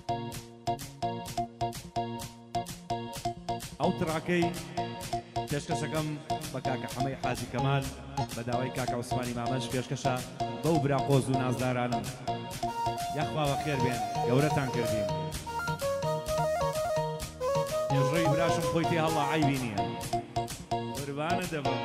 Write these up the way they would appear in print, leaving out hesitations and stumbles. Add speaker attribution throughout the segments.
Speaker 1: ئەو تڕاکەی پێشکەشەکەم بە کاکە حەمەی حاجی کەمال بە داوای کاکە عوسمانی مامەش پێشکەشە بەو برا قۆز و نازدارانم یاخوا بەخێر بێن گەورەتان کردین نێژڕەی براشم خۆی تێ هەڵا عیبی نییە قوربانە دەبم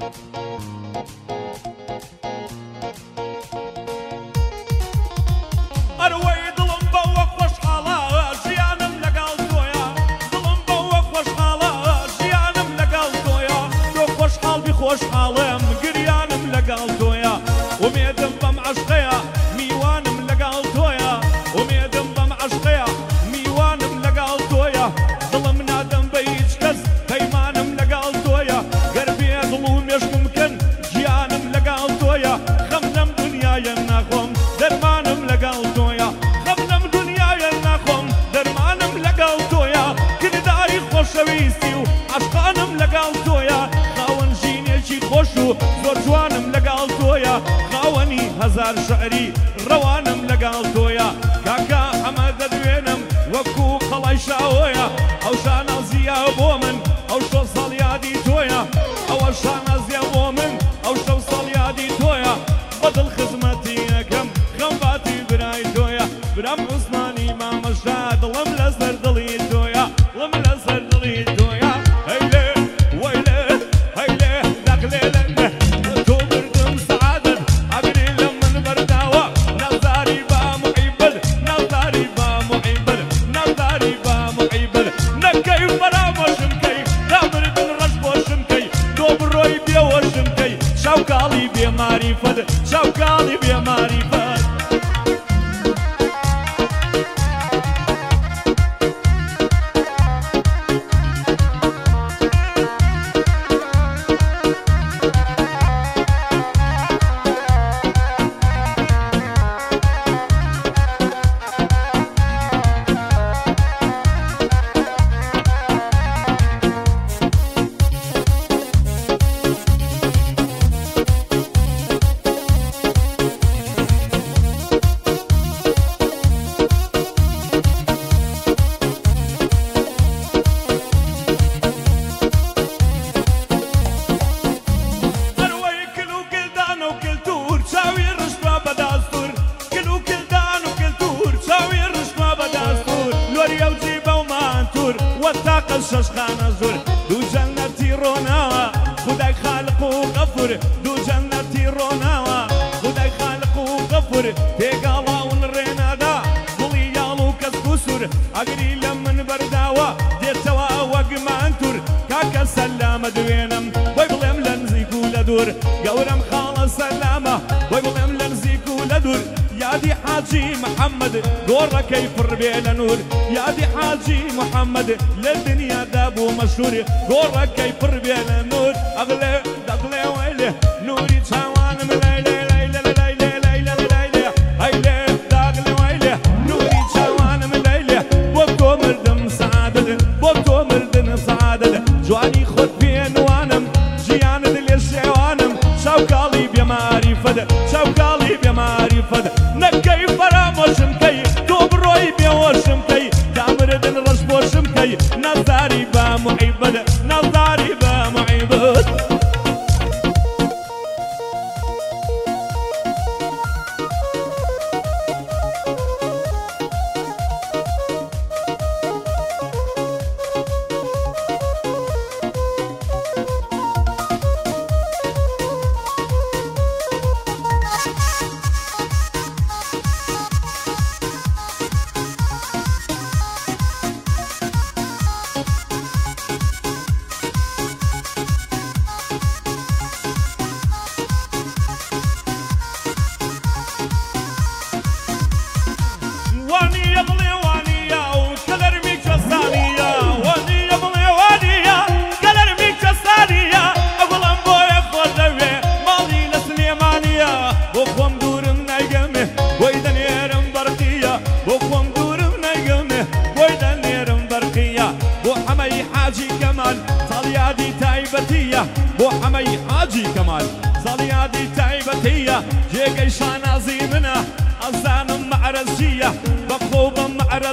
Speaker 2: ئەروەی دڵم بەوە خۆشحاڵە ژیانم لەگەڵ تۆیە دڵم بەوە خۆشحاڵە ژیانم لەگەڵ تۆیە تۆ خۆشحاڵ بی خۆشحاڵم گریانم لەگەڵ تۆیە ومێدم بەم عەشقەیە میوانم لەگەڵ تۆیە ومێدم بەم عەشقەیە میوانم لەگەڵ تۆیە دڵم نادەم بە هیچ کەس پەیمانم لەگەڵ تۆیە گەر بێ دڵ و مێشکم بکەن گیانم لەگەڵ تۆیە خەم لەم دنیایە ناخۆم دەرمانم لەگەڵ تۆیە خەم لەم دنیایە ناخۆم دەرمانم لەگەڵ تۆیە کردداری خۆشەویستی و عەشقانم لەگەڵ تۆیە خاوەن ژینێکی خۆش و زۆر جوانم لەگەڵ تۆیە خاوەنی هەزار شعری ڕەوانم لەگەڵ تۆیە کاکە ئەمە دەدوێنم وەکو قەڵای شاوۆیە ئەو شانازیە بۆ من ئەو شۆ ساڵ یادی تۆیە ئەوە شانازیە بۆ من ئەو شەو ساڵ یادی تۆیە بەدڵ خزمەتی یەکەم خەمباتی برای تۆیە برام عوسمانی مامەشا دڵم لەسەر دڵی تۆیە دڵم لەسەر دڵی تۆیە هەیلێ وەیلێ هەیلێ دەقلێ لەنێ تۆ بردم سەعادەت ئەگری لە من بەرداوە نەزاری با موعیبل نەزاری با موعیبل نەزاری با موعیبل نەکەی فەرامۆشم کەی دابردن ڕەش بۆشم کەی تۆ بڕۆی بێوەشم کەی شاوکاڵی بێماریفەت شاوکاڵی بێماریفەت ششخانە زۆر دوو جەنەتی ڕۆناوە خودای خالق و غەفور دوو جەنەتی ڕۆناوە خودای خالق و غەفور پێگاڵاون ڕێنادا دڵی یاڵ و کەس کوسور ئەگری لە من بەرداوە دێتەوە وەگمان توور کاکە سەلامە دوێنم بۆی بڵێم لە نزیک و لە دوور گەورەم خاڵە سەلامە بۆی بڵێم لە نزیک و لە دوور یادی حاجی محەممەد گۆڕەکەی پڕ بێ لە نور یادی حاجی محەممەد لە دنیادا بوو مەشهور گۆڕەکەی پڕ بێ لە نور ئەغلێ دەڵێ وەیلێ نوری چاوانم لەیلێ لەیلێ لەیلێ لەیلێ لەیلێ هەیلێ داغلێ وەیلێ نوری چاوانم لەیلێ بۆ تۆ مردم سەعادەت بۆ تۆ مردن سەعادەت جوانی خۆت پێنوانم ژیانت لێ شێوانم شاوکاڵی بێماریفەت شاوکاڵی بێماریفەت نەکەی فەرامۆشم کەی تۆ بڕۆی بێوەشم کەی دامردن ڕەش بۆشم کەی نەزاری بە موعیبەت نەزاری بە موعیبەت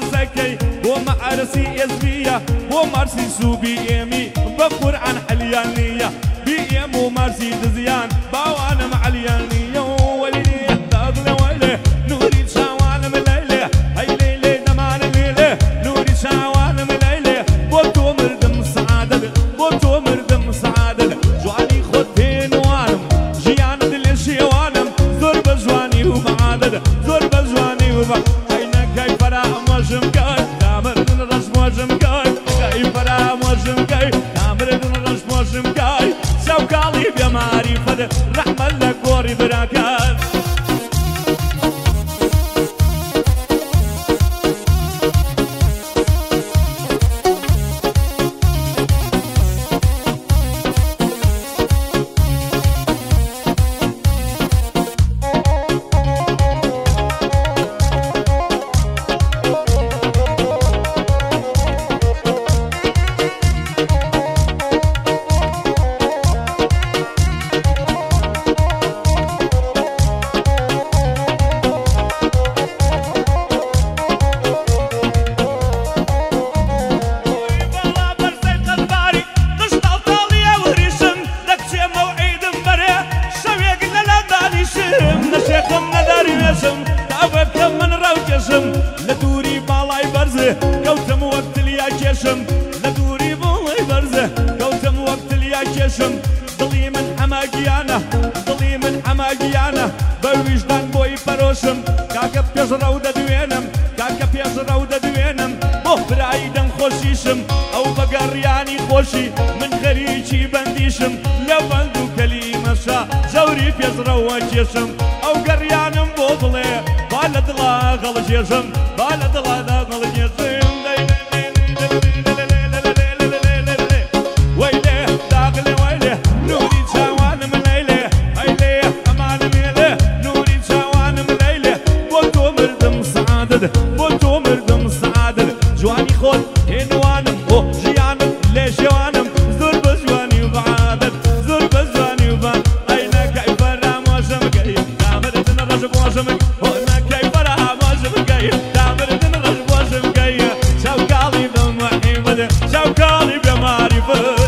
Speaker 2: بەرزەکەی بۆ مەعرسی ئێزبیە بۆ مارسی سوبی ئێمی بە قورعان حەلیان نییە بی ئێم و مارسی دزیان باوانم عەلیان نییە و وەلی دەڵێ وەلێ نوری چاوانم لەیلێ هەی لەیلێ دەمانە لێلێ نوری چاوانم لەیلێ بۆ تۆ مردم سعادەت بۆ تۆ مردم سعادەت جوانی خۆت پێنوانم ژیانت لێ شێوانم زۆر بە جوانی و بەعادەت زۆر بە جوانی و بە عینەکەی فەرامۆژم کەی دامردن ڕەشمۆژم کەی کەی فەرامۆژم کەی دامردن ڕەشمۆژم کەی سەوکاڵی بێماری فەد ڕەحمەت لە گۆڕی براکەت لە دووری باڵای بەرزێ کەوتم وەک تلیا کێشم لە دووری باڵای بەرزێ کەوتم وەک تلیا کێشم دڵی من هەماگیانە دڵی من هەماگیانە بە ویژدان بۆی پەرۆشم کاکە پێش ڕەو دەدوێنم کاکە پێش ڕەو دەدوێنم بۆ برایی دەم خۆشیشم ئەو بەگەڕیانی خۆشی من خەریکی بەندیشم لە بەند و کەلیمەشە زەوری پێش ڕەوە کێشم ئەو گەڕیانم بۆ بڵێ با لە دڵا غەڵجێژم با لە دڵادا غەڵجێژم وەیلێ داغلێ وەیلێ نوری چاوانم لەیلێ هەیلێ ئەمانم ێلێ نوری چاوانم لەیلێ بۆ تۆ مردم سعادەت بۆ تۆ مردم سعادەت جوانی خۆت هێنوانم بۆ ژیانم لێ شێوانم زۆر بە جوانی و بەعادەت زۆر بە جوانی و بە عینەکەی فەرامۆژم کەی دامردن ڕەشمۆژم شوكالي بمعرفة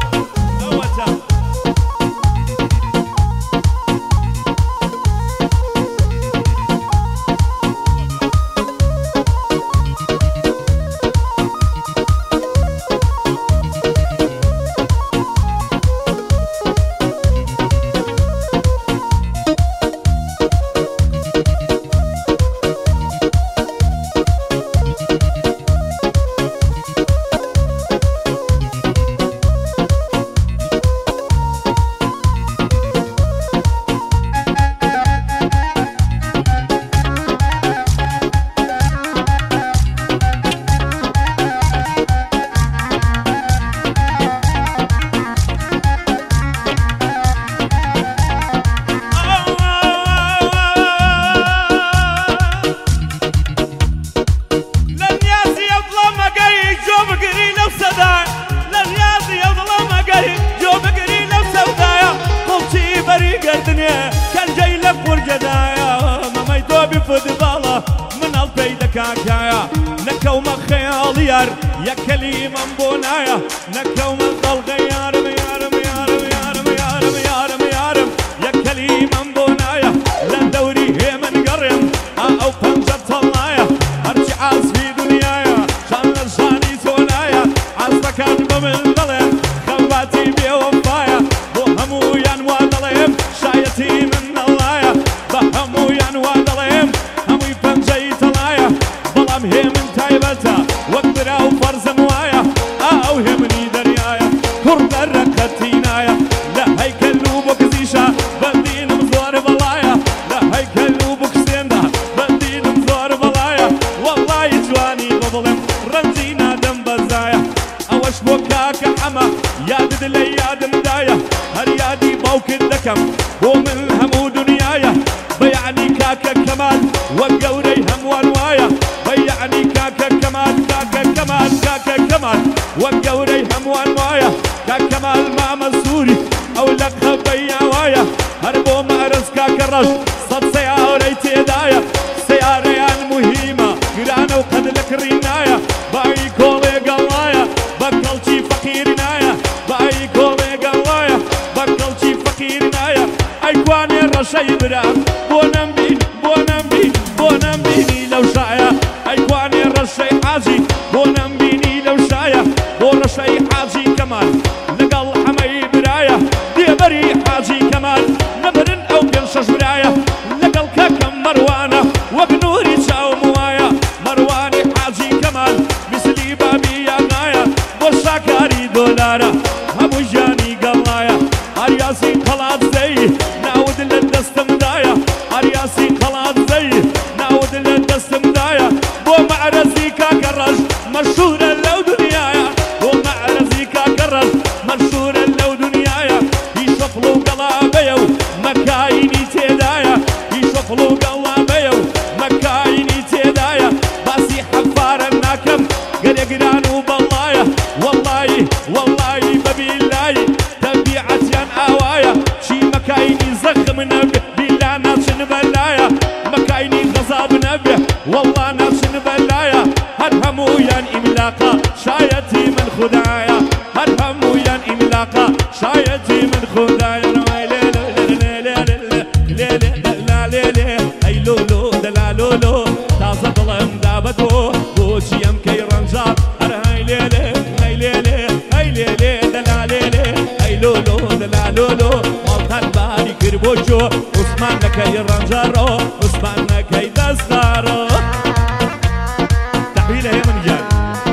Speaker 2: كان جاي لك ورجدايا ماما يدوبي فضبالة من البيت كاكايا نكو مخيال يار يا كلمة بونايا نكو مخال غيار ميارم يارم يارم يارم يارم يارم يا كلمة بونايا لا دوري هي من قرم او بنجة طلايا ارجع عاز في دنيايا شان لرشاني سونايا عاصك اجبه من ظلم خواتي بيوفايا وهمو ينوى ظلم شايتي من اللايا بهمو ينوى ظلم همو يبنجي طلايا ظلم هي من تايبتا وقدرا وفرز موايا او همني دريايا كرد الركتينايا لا هيكل وبك زيشا بدين مزور بلايا لا هيكل وبك سيندا بدين مزور بلايا والله جواني بظلم رمزينا دم بزايا اوش بوكاك حما ياد دلي ياد مدايا هر يادي باوك الدكم ومن همو دنيايا بيعني كاكا كمال وقوري هم وانوايا بيعني كاكا كمال كاكا كمال كاكا كمال وقوري هم وانوايا كاكا كمال ما مسوري او لك خبيا وايا هربو مارس كاكا رش صد سياري تيدايا سياريان مهمة قرانا وقد لك فكرنايا باي كولي قلايا بكلتي فقيرنايا باي كولي قلايا بكلتي فقيرنايا ايقواني رشي برام بونم بيني لو شايا ايقواني رشي حاجي بونم بيني لو شايا ورشي حاجي كمال لقل حمي برايا ديبري حاجي كمال نمرن او قرشش برايا لقل كاكم مروانة وبنوري شاو موايا مرواني حاجي كمال مثلي بابي يا غايا وشاكاري دولارا همو جاني قلايا ارياسي خلاص زي ناود للدستم دايا ارياسي خلاص زي ناود للدستم دايا بو معرزي كاكرج مشهورة لو دنيايا بو معرزي كاكرج مشهورة لو دنيايا يشفلو قلابيو مكايني تيدايا يشفلو قلابيو مكايني تيدايا باسي حفار الناكم قريقرانو بالله والله ببيلاي تبيعت يان اوايا شي مكايني زخم نبي بلا ناشن بلايا مكايني غصاب نبي والله ناشن بلايا هرهمو يان املاقا شايتي من خدايا هرهمو يان املاقا شايتي من خدايا اي لولو دلا لولو تازه ظلم دابدو بوشي يم كي رنجار هاي ليلي هاي ليلي هاي ليلي دلا ليلي اي لولو دلا لولو مالتان باري كربوشو عثمان كي رنجارو عثمان كي دستارو تحويله يا من جان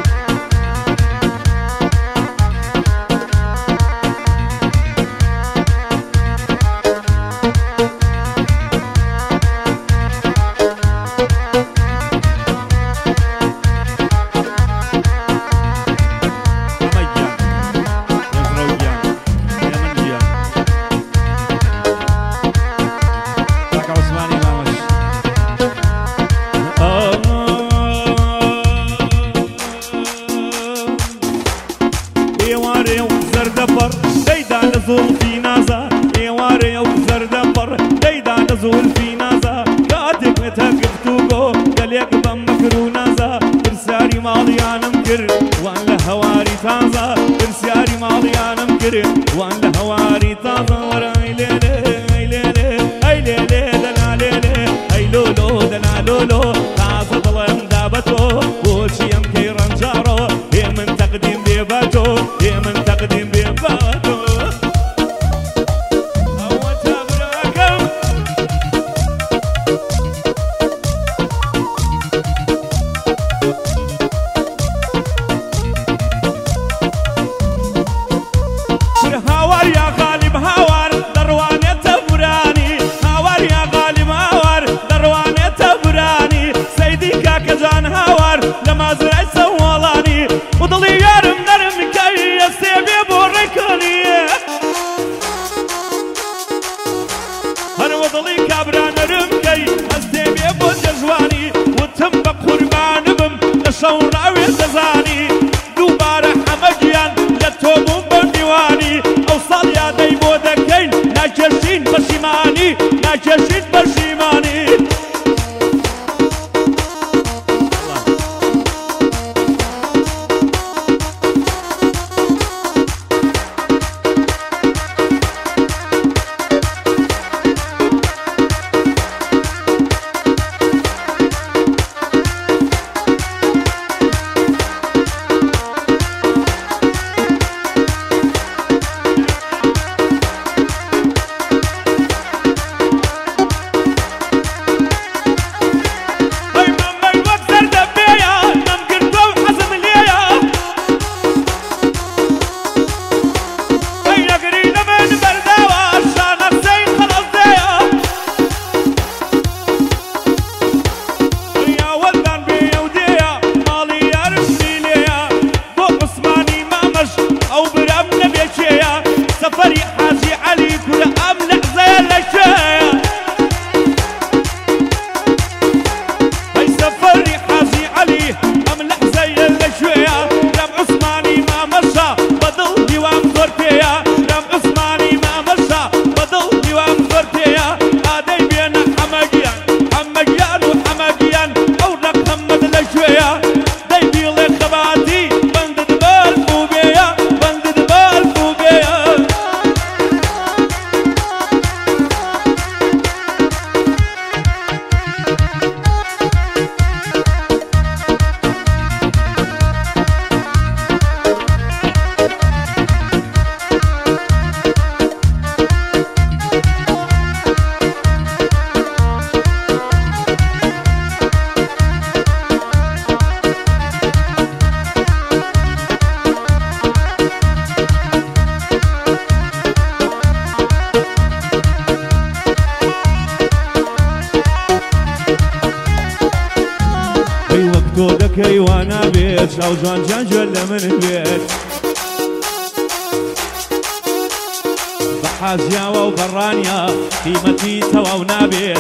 Speaker 2: نزول في نازا ايواري وزردبر ديدا نزول في نازا كاتك متقفتوكو قليك بمكرو نازا برساري ماضيانا مكر وان لهواري تازا برساري ماضيانا مكر وان لهواري تازا وراي ليلي اي ليلي اي ليلي دلا ليلي اي لولو دلا لولو تازا ظلم دابتو وشي يمكي رنجارو هي من تقديم بيباتو هي من تقديم بيباتو لما زرع سوالاني وضلي يارم نرم كي يسيبي بوركاني هن وضلي كابرا نرم كي يسيبي بوجواني وتم بقربان بم لشون راوي تزاني دوباره حمجيان لتوبون بنديواني اوصل يا دي بودكين ناجشين بشيماني ناجشين بشيماني وانا بيت شاو جوان جان جل من البيت بحاجيا وبرانيا قيمتي توا ونابيت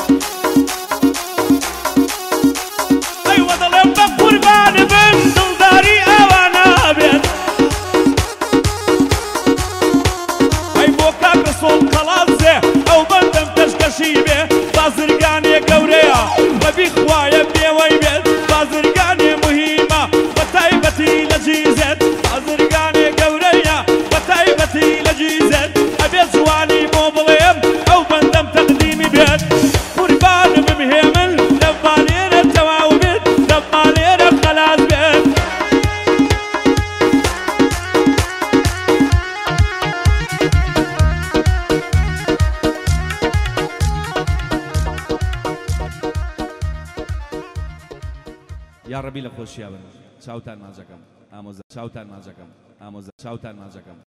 Speaker 2: ايوه ظلم بقربان بن دلداري وانا بيت اي بوكا رسول قلازه او بندم تشكشي به بازرگاني قوريا وبي خوايا بي ويبت بازرگاني مهمه وتايبتي لجيزت بازرگاني قوريا وتايبتي لجيزت ابي زواني موبليم او بندم تقديمي بيت قربان بمهمل دبالين التواوبت دبالين الخلاص بيت
Speaker 1: يا ربي لخوشيا بن شاوتان نازكم آموزا شاوتان نازكم آموزا شاوتان نازكم